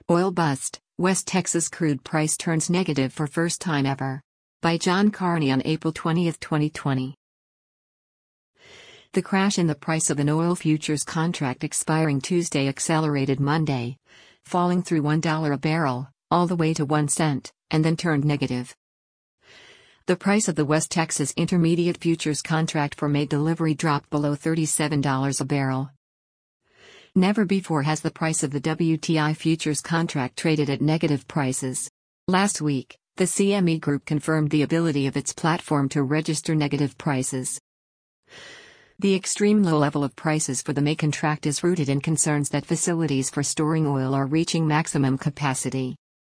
Oil bust, West Texas crude price turns negative for first time ever. By John Carney on April 20, 2020. The crash in the price of an oil futures contract expiring Tuesday accelerated Monday, falling through $1 a barrel, all the way to 1 cent, and then turned negative. The price of the West Texas Intermediate futures contract for May delivery dropped below $37 a barrel. Never before has the price of the WTI futures contract traded at negative prices. Last week, the CME Group confirmed the ability of its platform to register negative prices. The extreme low level of prices for the May contract is rooted in concerns that facilities for storing oil are reaching maximum capacity.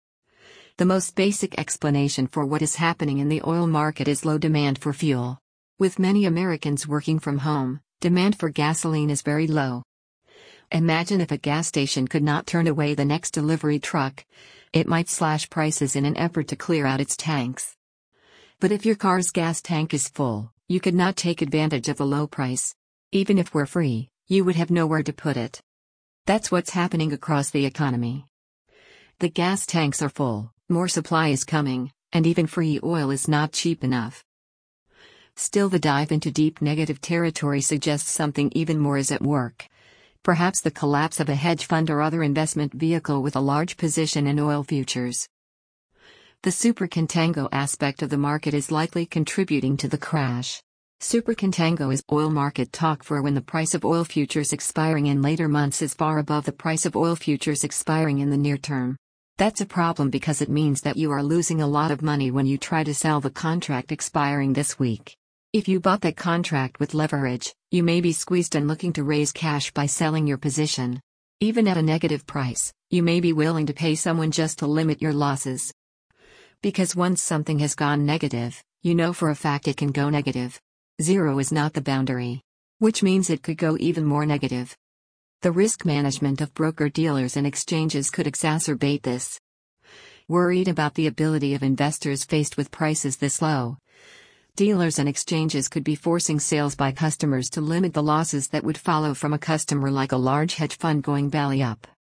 The most basic explanation for what is happening in the oil market is low demand for fuel. With many Americans working from home, demand for gasoline is very low. Imagine if a gas station could not turn away the next delivery truck. It might slash prices in an effort to clear out its tanks. But if your car's gas tank is full, you could not take advantage of the low price. Even if we're free, you would have nowhere to put it. That's what's happening across the economy. The gas tanks are full, more supply is coming, and even free oil is not cheap enough. Still, the dive into deep negative territory suggests something even more is at work. Perhaps the collapse of a hedge fund or other investment vehicle with a large position in oil futures. The super contango aspect of the market is likely contributing to the crash. Super contango is oil market talk for when the price of oil futures expiring in later months is far above the price of oil futures expiring in the near term. That's a problem because it means that you are losing a lot of money when you try to sell the contract expiring this week. If you bought that contract with leverage, you may be squeezed and looking to raise cash by selling your position. Even at a negative price, you may be willing to pay someone just to limit your losses. Because once something has gone negative, you know for a fact it can go negative. Zero is not the boundary. Which means it could go even more negative. The risk management of broker-dealers and exchanges could exacerbate this. Worried about the ability of investors faced with prices this low, dealers and exchanges could be forcing sales by customers to limit the losses that would follow from a customer like a large hedge fund going belly up.